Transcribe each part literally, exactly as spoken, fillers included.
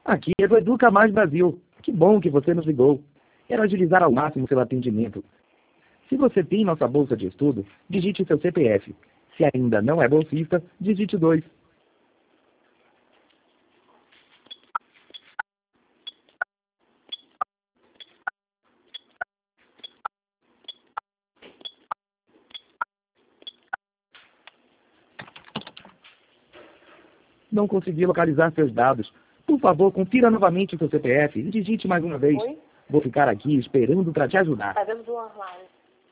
Aqui é do Educa Mais Brasil. Que bom que você nos ligou. Quero agilizar ao máximo seu atendimento. Se você tem nossa bolsa de estudo, digite seu C P F. Se ainda não é bolsista, digite dois. Não consegui localizar seus dados. Por favor, confira novamente o seu C P F e digite mais uma vez. Oi? Vou ficar aqui esperando para te ajudar. Tá dentro do armário.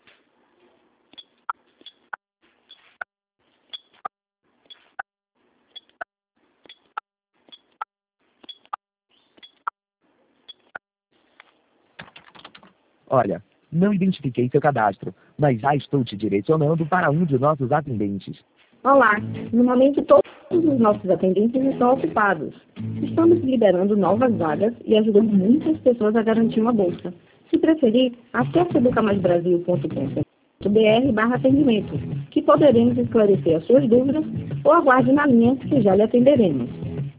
Olha, não identifiquei seu cadastro, mas já estou te direcionando para um de nossos atendentes. Olá, no momento todos os nossos atendentes estão ocupados. Estamos liberando novas vagas e ajudando muitas pessoas a garantir uma bolsa. Se preferir, acesse educa mais brasil ponto com ponto br barra atendimento, que poderemos esclarecer as suas dúvidas, ou aguarde na linha que já lhe atenderemos.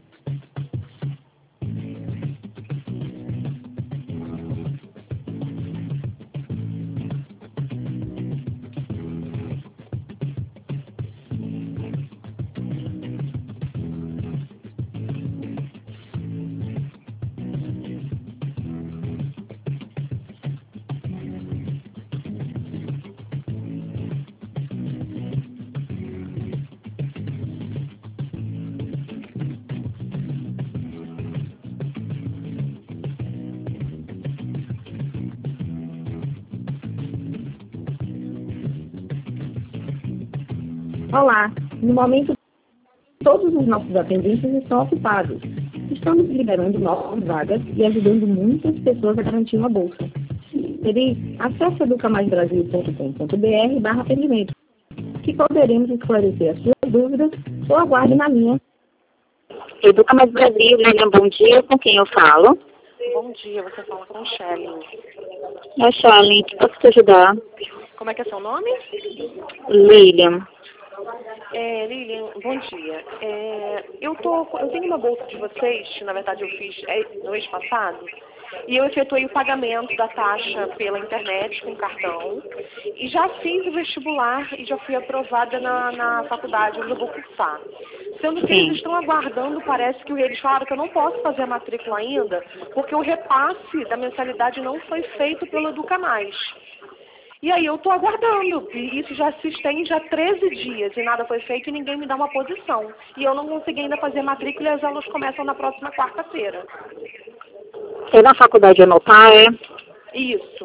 Olá, no momento todos os nossos atendentes estão ocupados. Estamos liberando novas vagas e ajudando muitas pessoas a garantir uma bolsa. Se acesse educa mais brasil ponto com ponto br barra atendimento, que poderemos esclarecer as suas dúvidas, ou aguarde na linha. Educa Mais Brasil, Lilian, bom dia, com quem eu falo? Bom dia, você fala com Shelly. É Shelly, que posso te ajudar? Como é que é seu nome? Lilian. É, Lilian, bom dia. É, eu, tô, eu tenho uma bolsa de vocês, na verdade eu fiz é, no mês passado, e eu efetuei o pagamento da taxa pela internet com cartão, e já fiz o vestibular e já fui aprovada na, na faculdade onde eu vou cursar. Sendo que eles estão aguardando, parece que eles falaram que eu não posso fazer a matrícula ainda, porque o repasse da mensalidade não foi feito pelo Educa Mais. E aí eu estou aguardando, e isso já se estende já treze dias, e nada foi feito e ninguém me dá uma posição. E eu não consegui ainda fazer matrícula e as aulas começam na próxima quarta-feira. É na faculdade anotar, é? Isso.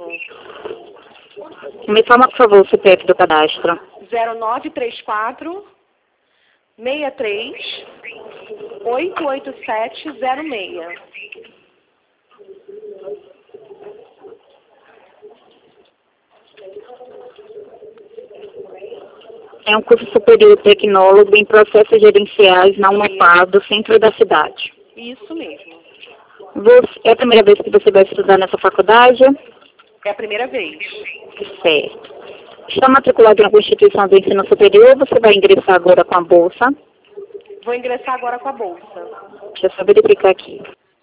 Me fala, por favor, o C P F do cadastro. zero nove três quatro, seis três, oito oito sete zero seis. É um curso superior tecnólogo em processos gerenciais na Unopar, do centro da cidade. Isso mesmo. Você, é a primeira vez que você vai estudar nessa faculdade? É a primeira vez. Certo. Está matriculado em alguma instituição do ensino superior ou você vai ingressar agora com a bolsa? Vou ingressar agora com a bolsa. Deixa eu só verificar aqui.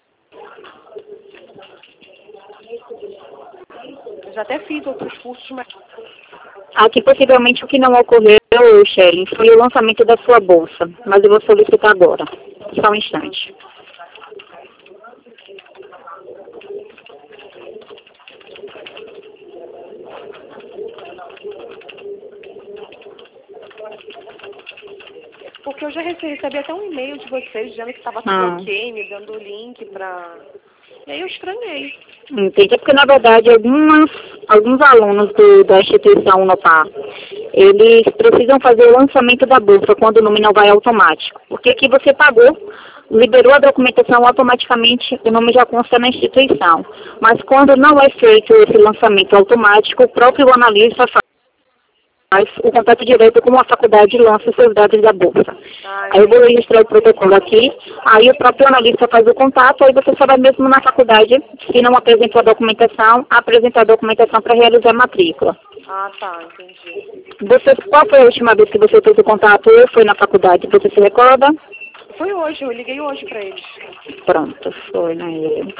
Eu já até fiz outros cursos, mas... Aqui, possivelmente, o que não ocorreu, Shelly, foi o lançamento da sua bolsa, mas eu vou solicitar agora. Só um instante. Porque eu já recebi até um e-mail de vocês dizendo que estava tudo Ah. ok, me dando o link para... E aí eu estranhei. Entendi, é porque, na verdade, algumas, alguns alunos do, da instituição Unopar, eles precisam fazer o lançamento da bolsa quando o nome não vai automático. Porque aqui você pagou, liberou a documentação automaticamente, o nome já consta na instituição. Mas quando não é feito esse lançamento automático, o próprio analista faz o contato direto com a faculdade e lança os seus dados da bolsa. Ai, Aí eu vou registrar o protocolo aqui, aí o próprio analista faz o contato, aí você só vai mesmo na faculdade, se não apresentou a documentação, apresentar a documentação para realizar a matrícula. Ah, tá, entendi. Você, qual foi a última vez que você fez o contato ou foi na faculdade? Você se recorda? Foi hoje, eu liguei hoje para eles. Pronto, foi, né?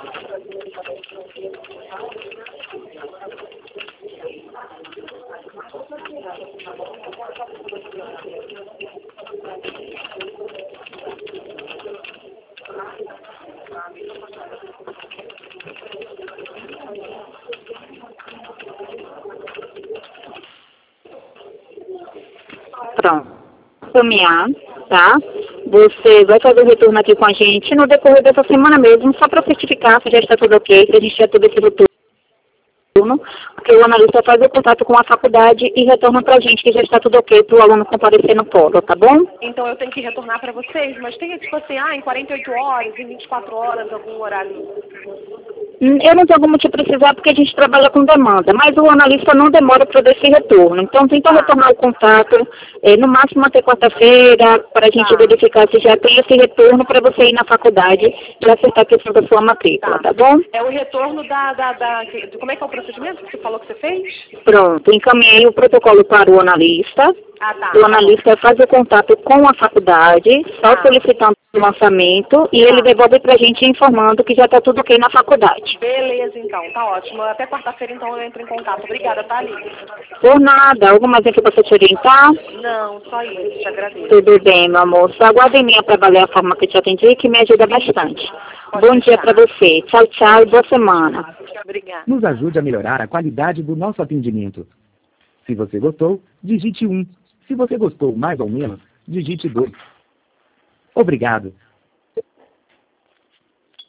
Pronto. Caminhar, tá? Você vai fazer o retorno aqui com a gente no decorrer dessa semana mesmo, só para certificar se já está tudo ok, se a gente já teve esse retorno. Porque o analista faz o contato com a faculdade e retorna para a gente que já está tudo ok para o aluno comparecer no polo, tá bom? Então eu tenho que retornar para vocês, mas tem tipo assim, ah, em quarenta e oito horas, em vinte e quatro horas, algum horário? Eu não tenho como te precisar porque a gente trabalha com demanda, mas o analista não demora para dar esse retorno. Então tenta Tá. retornar o contato, eh, no máximo até quarta-feira, para a gente Tá. verificar se já tem esse retorno para você ir na faculdade e acertar a questão da sua matrícula, tá, bom? É o retorno da, da, da... Como é que é o procedimento que você falou que você fez? Pronto, encaminhei o protocolo para o analista. Ah, tá. O analista faz o contato com a faculdade, só Tá. solicitando o lançamento, e ele devolve para a gente informando que já está tudo ok na faculdade. Beleza, então. Tá ótimo. Até quarta-feira, então, eu entro em contato. Obrigada, tá, Lívia? Por nada, algo mais aqui para você te orientar? Não, só isso. Te agradeço. Tudo bem, meu amor. Só aguarde em mim para avaliar a forma que eu te atendi, que me ajuda bastante. Pode Bom dia deixar. para você. Tchau, tchau e boa semana. Obrigada. Nos ajude a melhorar a qualidade do nosso atendimento. Se você gostou, digite um. Se você gostou mais ou menos, digite dois. Obrigado.